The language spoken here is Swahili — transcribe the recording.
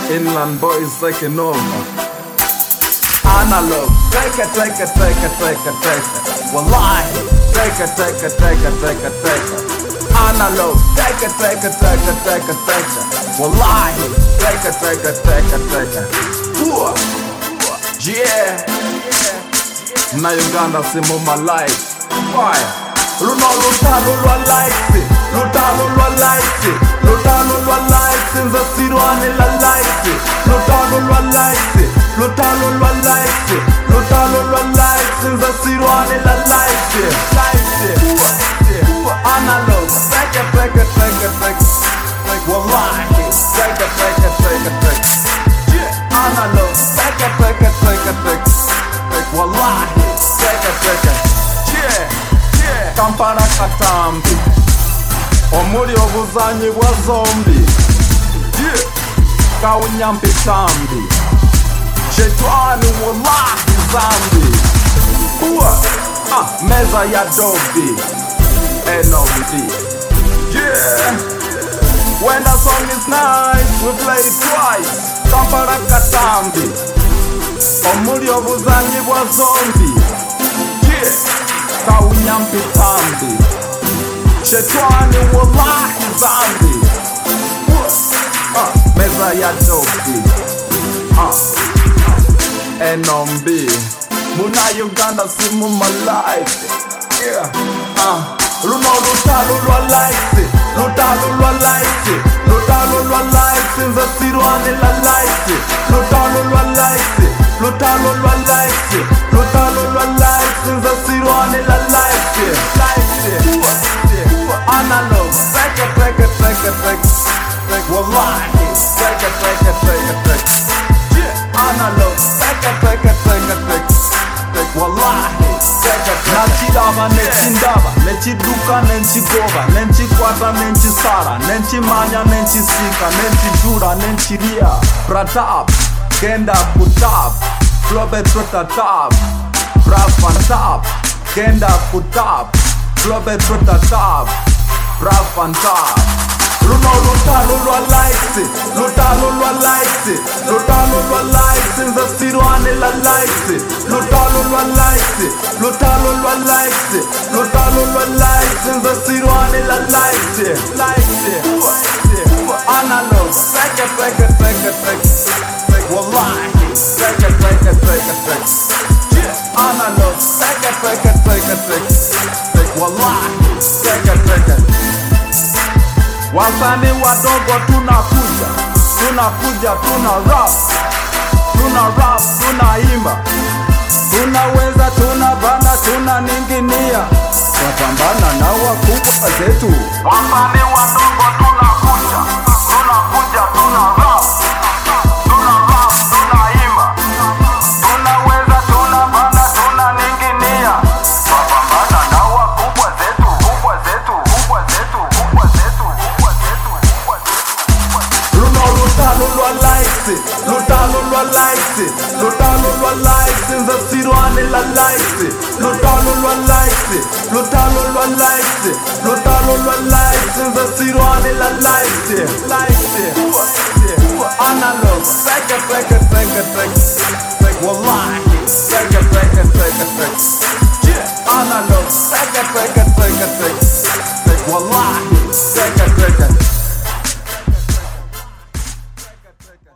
Inland boys taking over. Analog, take it. Wallahi, take it. Analog, take it. Wallahi, take it. Yeah. Na Uganda simu my life. Fire. Lutalo lwa life. Nza sirwane la life. Lutalo lwa life. Nza sirwane la life. Analog, take it. Wallahi, take it. Analog, take it. Wallahi, take it. Yeah. Kampala katambi omuli obuzanyi bwa zombi. Yeah. Kawunyampi tambi Shetwani wallahi zambi. Meza ya dobi NOD. Yeah. When the song is nice, we play it twice. Kampala katambi omuli obuzanyi bwa zombi. Yeah. Kawunyampi tambi Shetwani wallahi zambi. Meza ya dobi NOB. Muna Uganda simu my life. Yeah. Lutalo lwa life. Nza sirwane la life. Lutalo lwa life. Nza sirwane la life. Analog, take it. Wallahi, take it. Analog, take it. Wallahi, take it. Nachidaba, nechindaba, nechiduka, nenchigoba, nenchikwata, nenchisara, nenchimanya, nenchisika, nenchijura, nenchiria. Pratap, kenda kutap, flobe trotatap, brav and tap, kenda kutap, flobe trotatap, brav and tap. Lutalo lwa life. Nza sirwane la life. Lutalo lwa life. Nza sirwane la life. Analog, take it. Wallahi, take it. Analog, take it. Wallahi, take it. Wasani wadogo tunakuja, tuna rap, tunaimba, tunaweza, tunabana, tunaninginia, tunapambana na wakubwa zetu. Wasani wadogo tunakuja, tuna rap, tunaimba, tunaweza, tunabana, tunaninginia, tunapambana na wakubwa zetu. Lutalo lwa life. Nza sirwane la life. Lutalo lwa life. Nza sirwane la life. Analog, take it. Wallahi, take it. Analog, take it. Wallahi.